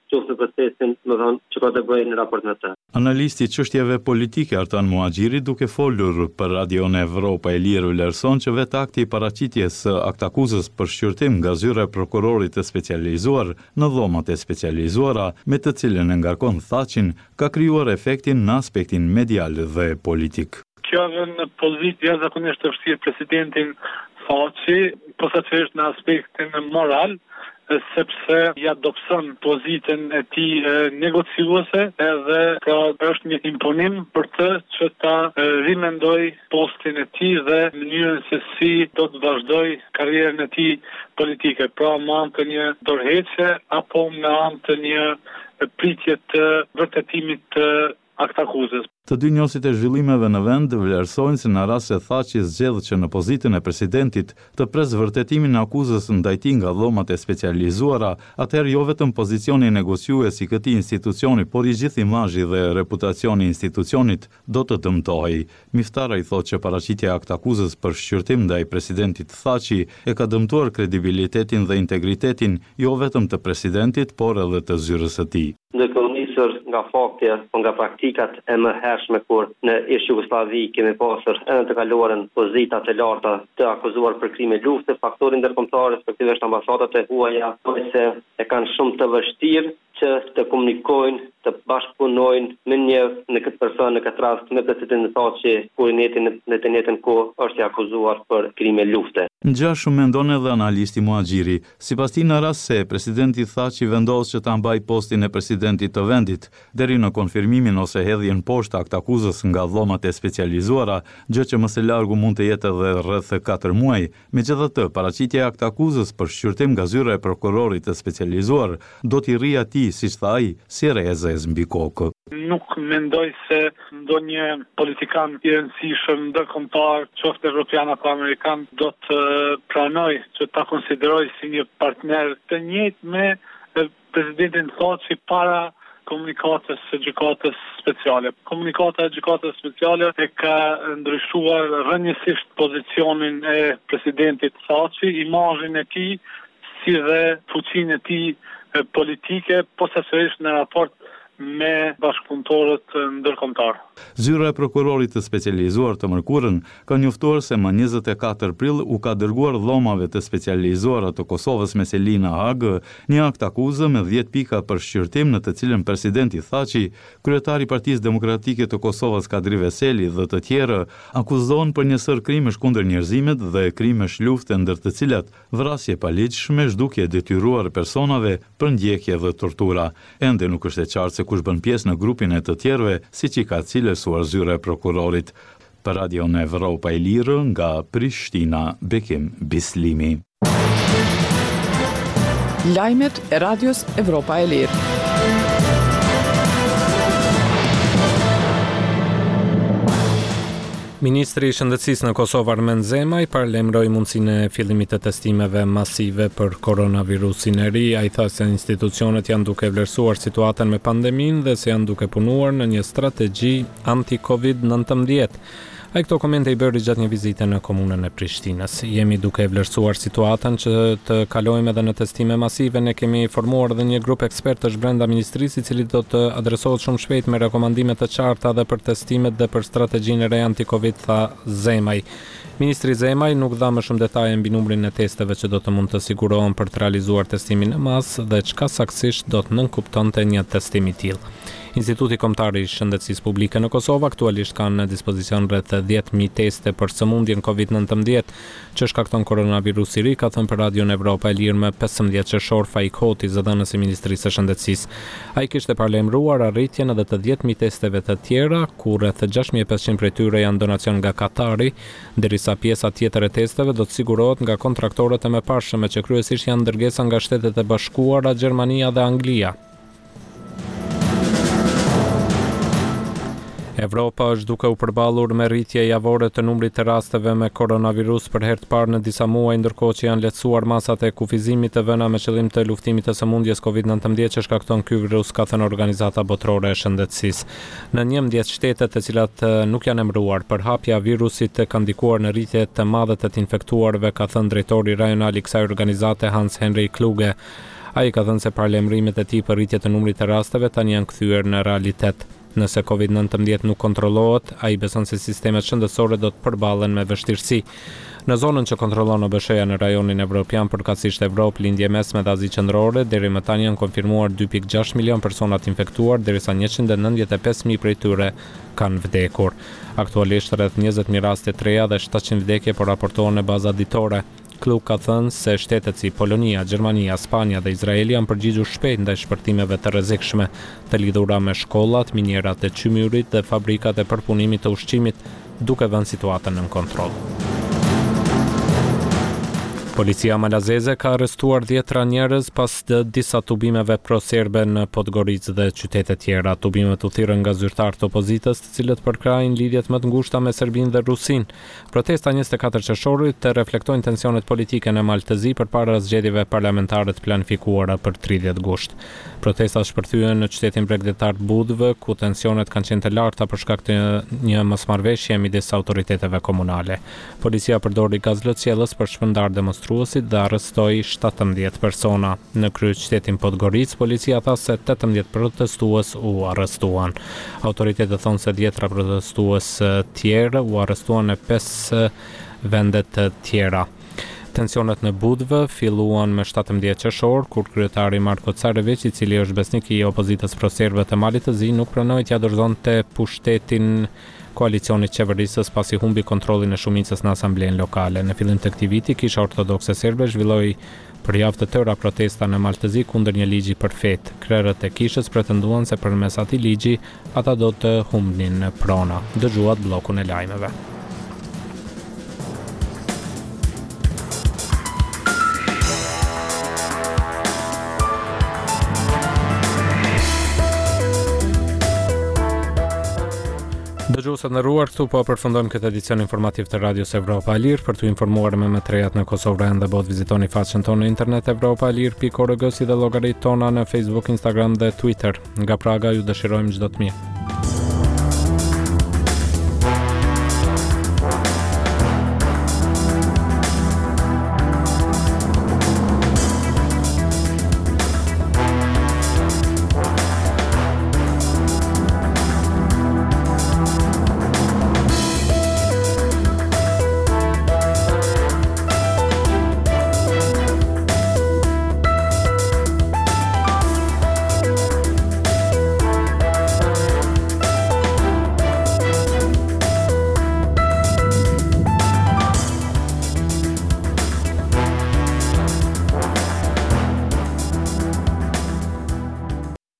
qoftë në procesin, që ka të bëjë në raport me të. Analisti i çështjeve politike Artan Muhaxhiri, duke folur për Radion Evropa e Lirë, vlerëson që vetë akti i paraqitjes së aktakuzës për shqyrtim nga zyra e prokurorit të specializuar në dhomat e specializuara, me të cilën e ngarkon Thaçin, ka krijuar efektin në aspektin medial dhe politik. Kjo në pozitë jashtëzakonisht të vështirë presidentin Thaçi, posaçërisht në aspektin moral, sepse ja dobëson pozitën e tij negociuese edhe është një imponim për të që ta rimendoj postin e tij dhe mënyrën se si do të vazhdoj karrierën e tij politike, pra me anë të një dorëheqje apo me anë të një pritje të vërtetimit të aktakuzës. Të dy njësit e zhvillimeve në vend vlerësojnë se në rast se Thaçi zgjedh që në pozitën e presidentit të pres vërtetimin e akuzës ndaj tij nga dhomat e specializuara, atëherë jo vetëm pozicioni negociues i këtij institucioni, por i gjithë imazhi dhe reputacioni i institucionit do të dëmtohej. Miftara i thotë që paraqitja e aktakuzës për shqyrtim ndaj presidentit Thaçi e ka dëmtuar kredibilitetin dhe integritetin jo vetëm të presidentit, por edhe të zyrës së tij. Nga fakte, nga praktikat e mëhershme kur në ish Jugosllavi kemi pasur edhe të kaluarën pozita të larta të akuzuar për krime lufte, faktorë ndërkombëtar, respektivisht ambasadat e huaja, se e kanë shumë të vështirë që të komunikojnë, të bashkëpunojnë në këtë person, në këtë rast me presidentin Thaçi, kur në të njëjtën kohë është i akuzuar për krime lufte. Ngjashëm mendon edhe analisti Muhaxhiri. Sipas tij, në rast se presidenti Thaçi vendos që ta mbajë postin e presidentit të vendit deri në konfirmimin ose hedhjen poshtë aktakuzës nga dhomat e specializuara, gjë që më së largu mund të jetë edhe rreth 4 muaj. Megjithatë, paraqitja e aktakuzës për shqyrtim nga zyra e prokurorit të specializuar do t'i rrijë atij, siç tha ai, si rrezë mbi kokë. Nuk mendoj se ndonjë politikan i rëndësishëm ndërkombëtar, qoftë evropian apo amerikan, do të pranoj që ta konsideroj si një partner të njëjtë me presidentin Thaçi para komunikatës së gjykatës speciale. Komunikata e gjykatës speciale e ka ndryshuar rrënjësisht pozicionin e presidentit Thaçi, imazhin e tij, si dhe fuqinë e tij politike, posaçërisht në raport me bashkëpunëtorët ndërkombëtar. Zyra e prokurorit të specializuar të Mërkurën ka njoftuar se më 24 prill u ka dërguar dhomave të specializuara të Kosovës me Selina Hagë një akt akuzë me 10 pika për shqyrtim në të cilën presidenti Thaçi, kryetari i Partisë Demokratike të Kosovës Kadri Veseli dhe të tjerë akuzohen për një sër krimesh kundër njerëzimit dhe krimesh lufte, ndër të cilat vrasje paligjshme, zhdukje detyruar personave për ndjekje dhe tortura. Ende nuk është e qartë se kush bën pjesë në grupin e të tjerëve, siç i ka cilësuar zyra e prokurorit. Për Radion Evropa e Lirë, nga Prishtina, Bekim Bislimi. Lajmet e Radios Evropa e Lirë. Ministri i Shëndetësisë në Kosovë Armen Zemaj paralajmëroi mundësinë e fillimit të testimeve masive për koronavirusin e ri. Ai tha se institucionet janë duke vlerësuar situatën me pandeminë dhe se janë duke punuar në një strategji anti-Covid-19. Ai këto komente i bëri gjatë një vizite në komunën e Prishtinës. Jemi duke vlerësuar situatën që të kalojmë edhe në testime masive. Ne kemi formuar edhe një grup ekspertësh brenda ministrisë, i cili do të adresohet shumë shpejt me rekomandime të qarta dhe për testimet dhe për strategjinë e re anti-Covid, tha Zemaj. Ministri Zemaj nuk dha më shumë detaje mbi numrin e testeve që do të mund të sigurohen për të realizuar testimin e masë dhe çka saktësisht do të nënkuptonte një testim i tillë. Instituti Kombëtar i Shëndetësisë Publike në Kosovë aktualisht kanë në dispozicion rreth 10.000 teste për sëmundjen COVID-19 që shkakton koronavirusi i ri, ka thënë për Radion Evropa e Lirë më 15 qershor Faik Hoti, zëdhënës i Ministrisë së Shëndetësisë. Ai kishte paralajmëruar arritjen edhe të 10.000 testeve të tjera, ku rreth 6.500 prej tyre janë donacion nga Katari, ndërsa pjesa tjetër e testeve do të sigurohet nga kontraktorët e mëparshëm, që kryesisht janë dërgesa nga Shtetet e Bashkuara, Gjermania dhe Anglia. Evropa është duke u përballur me rritje javore të numrit të rasteve me koronavirus për herë të parë në disa muaj, ndërkohë që janë lehtësuar masat e kufizimit të vëna me qëllim të luftimit të sëmundjes COVID-19 që shkakton ky virus, ka thënë Organizata Botërore e Shëndetësisë. Në 11 shtete, të cilat nuk janë emëruar, përhapja e virusit ka ndikuar në rritje të madhe të infektuarve, ka thënë drejtori rajonal i kësaj organizate Hans Henry Kluge. Ai ka thënë se parlemrimet e tij për rritje të numrit të rasteve tani janë kthyer në realitet. Nëse COVID-19 nuk kontrollohet, ai beson se sistemet shëndetësore do të përballen me vështirësi. Në zonën që kontrollon OBSH-ja në rajonin evropian, përkatësisht Evropë, lindje mesme dhe Azi qendrore, deri më tani janë konfirmuar 2.6 milion persona të infektuar, derisa 195.000 prej tyre kanë vdekur. Aktualisht rreth 20.000 raste të reja dhe 700 vdekje po raportohen në baza ditore. Klub ka thënë se shtetet si Polonia, Gjermania, Spanja dhe Izraeli janë përgjigjur shpejt ndaj shpërtimeve të rrezikshme të lidhura me shkollat, minierat e çmyrit dhe fabrikat e përpunimit të ushqimit, duke vënë situatën nën kontroll. Policia malazeze ka arrestuar 10 njerëz pas disa tubimeve pro-serbe në Podgoricë dhe qytete tjera. Tubimet u thirrën nga zyrtarët e opozitës, të cilët përkrajnë lidhjet më të ngushta me Serbinë dhe Rusinë. Protesta 24 qershorit të reflektojnë tensionet politike në Maltëzi përpara zgjedhjeve parlamentare të planifikuara për 30 gusht. Protestat shpërthyen në qytetin bregdetar të Budvë, ku tensionet kanë qenë të larta për shkak të një mosmarrëveshje midis autoriteteve komunale. Policia përdori gaz lëcjelës për shpërndar demonstruesit dhe arrestoi 17 persona. Në kryeqytetin Podgoricë, policia tha se 18 protestues u arrestuan. Autoritetet thonë se 10 protestues tjerë u arrestuan në 5 vende të tjera. Tensionet në Budvë filluan me 17 qershor, kur kryetari Marko Carević, i cili është besnik i opozitës pro-serbe të Malit të Zi, nuk pranoi t'ia dorëzonte pushtetin koalicionit qeverisës pasi humbi kontrollin e shumicës në asamblen lokale. Në fillim të këtij viti, Kisha Ortodokse Serbe zhvilloi për javë të tëra protesta në Maltëzi kundër një ligji për fetë. Krerët e kishës pretenduan se përmes atij ligji ata do të humbnin prona. Dëgjuat bllokun e lajmeve. Dëgjuesat nderuar, këtu po përfundojmë këtë edicion informativ të Radios Evropa e Lirë. Për të informuar me të rejat në Kosovë dhe bot, vizitoni faqen tonë në internet evropaelir.org si dhe llogaritë tona në Facebook, Instagram dhe Twitter. Nga Praga ju dëshirojmë çdo të mirë.